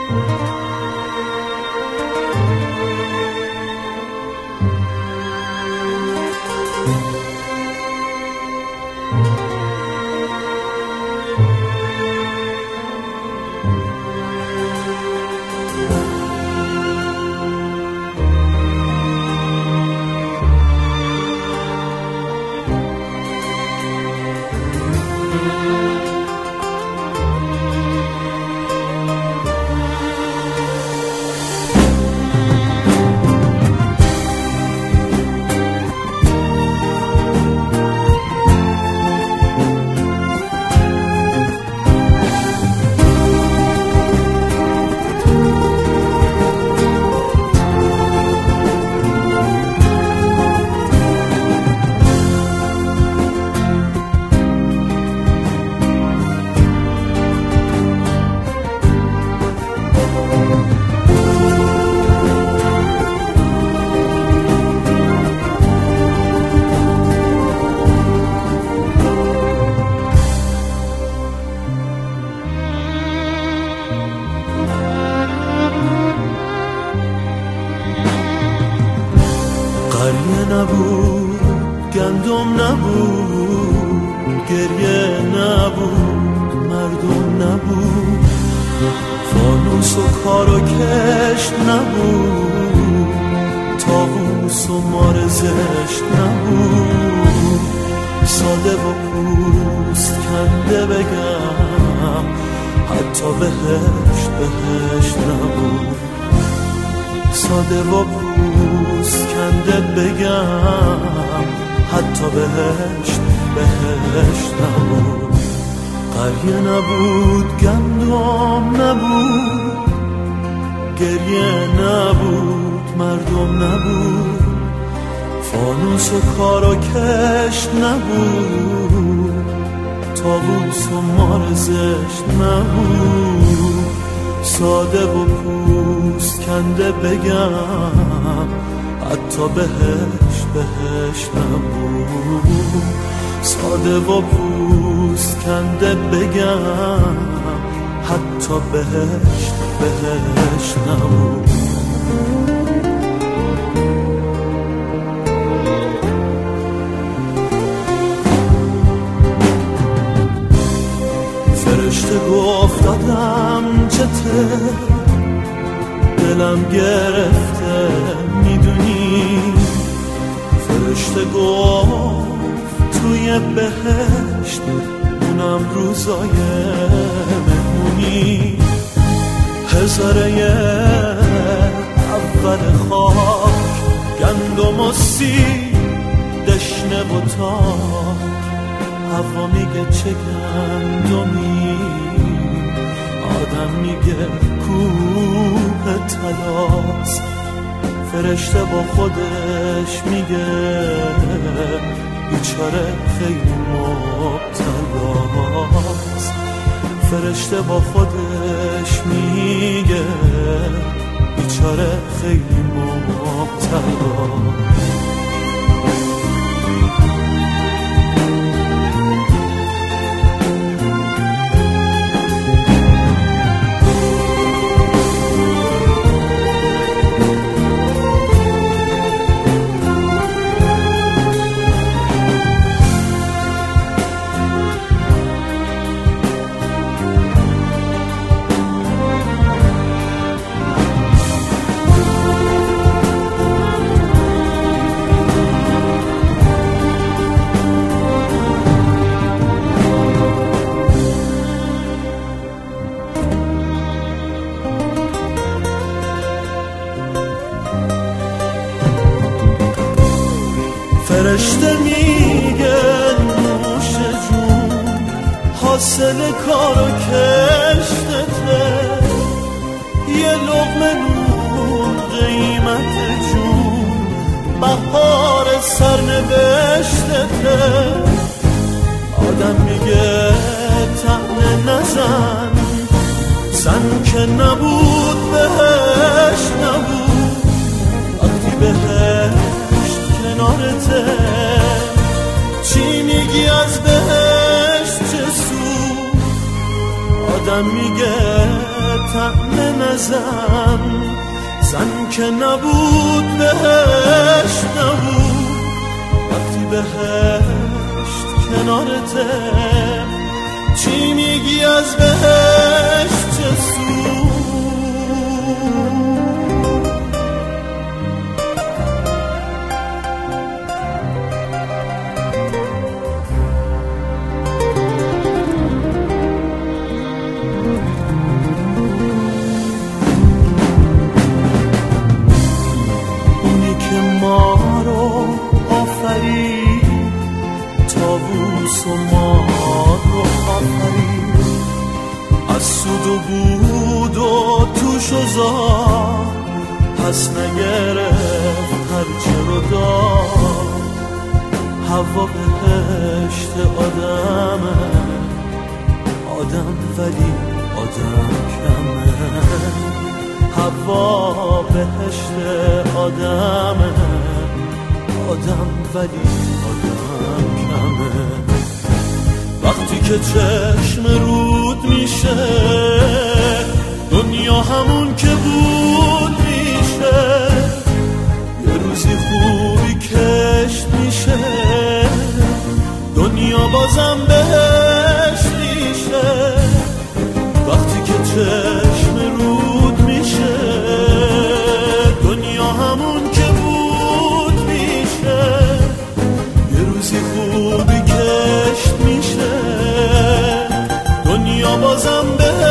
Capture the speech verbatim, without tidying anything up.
نبود، گندم نبود، گریه نبود، مردم نبود، فانوس و کار و کشت نبود، طاووس و مار زشت نبود، ساده و پوست کنده بگم حتی بهشت بهشت نبود، ساده و پوست کنده بگم حتی بهشت بهشت نبود. قریه نبود، گندم نبود، گریه نبود، مردم نبود، فانوس و کار و کشت نبود، طاووس و مار زشت نبود، ساده و پوست کنده بگم حتی بهشت بهشت نبود، ساده و پوست کنده بگم حتی بهشت بهشت نبود. فرشته گفت دادم چته، دلم گرفته میدونی، فرشته گفت توی بهشت اونم روزای مهمونی، هزاره اول خاک، گندم و سیب، دشنه و تاک، هوا میگه چه گندمی، آدم میگه کوه طلاست، فرشته با خودش میگه بیچاره خیلی مبتلاست، فرشته با خودش میگه بیچاره خیلی مبتلاست. فرشته میگه نوش جون حاصل کار و کشتته، یه لقمه نون قیمت جون بهار سرنوشتته، آدم میگه طعنه نزن، زن که نبود بهشت نبود، وقتی بهشت کنارته چی میگی از بهشت چه سود، آدم میگه طعنه نزن، زن که نبود بهشت نبود. وقتی بهشت کنارته چی میگی از بهشت چه سود؟ ما رو آفرید، طاووس و ما رو آفرید، از سود و بود و توش و زار، پس نگرفت هرچه رو دار. هوا بهشت آدمه، آدم ولی آدم کمه. هوا بهشت آدمه، آدم ولی آدم کمه. وقتی که چشم رود میشه، دنیا همون که بود میشه. یه روزی خوبی کشت میشه، دنیا بازم بهشت میشه. وقتی که چشم رود میشه، دنیا همون که بود میشه. یه روزی خوبی کشت میشه، دنیا بازم به